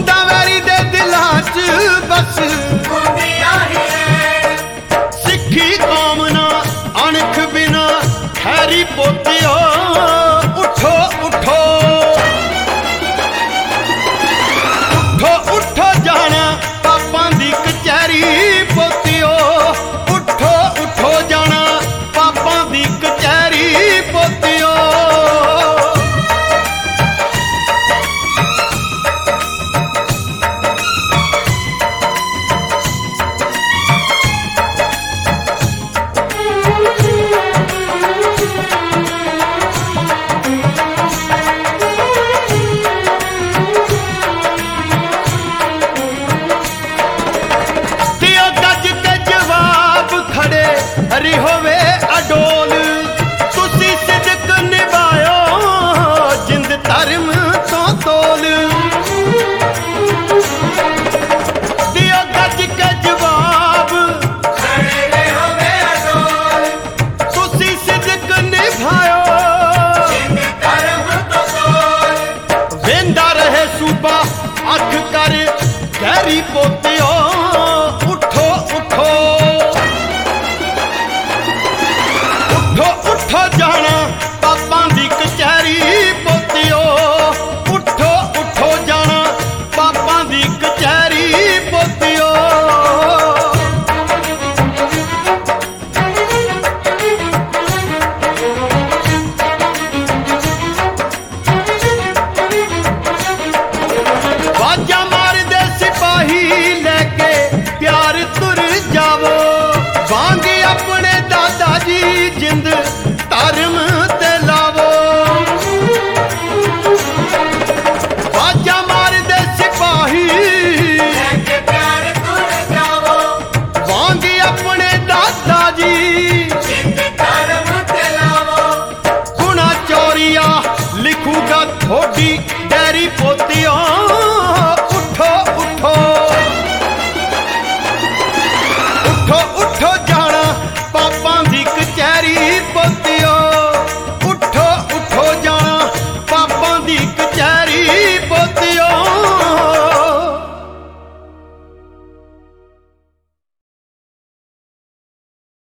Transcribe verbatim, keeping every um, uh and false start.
हुंदा वैरी दे दिलां च बस सिक्खी कौम ना अणख बिना खैरी पोतियो उठो उठो उठो उठो जाना पापां दी कचहरी पोतियो उठो उठो जाना पापां दी कचहरी पोतियो हरी होवे अडोल तुसी सिदक निभायो जिंद धर्म तो तोल दियो गज के जवाब होवे अडोल तुसी सिदक निभायो जिंद धर्म तो तोल वेंदा रहे सूबा अख कर गहरी पोतियो उठो उठो उठो जाना पापां दी कचहरी पोतियो उठो उठो जाना पापां दी कचहरी पोतियो बाजा मार दे सिपाही लेके प्यार तुर जावो वांगे अपने दादा जी जिंद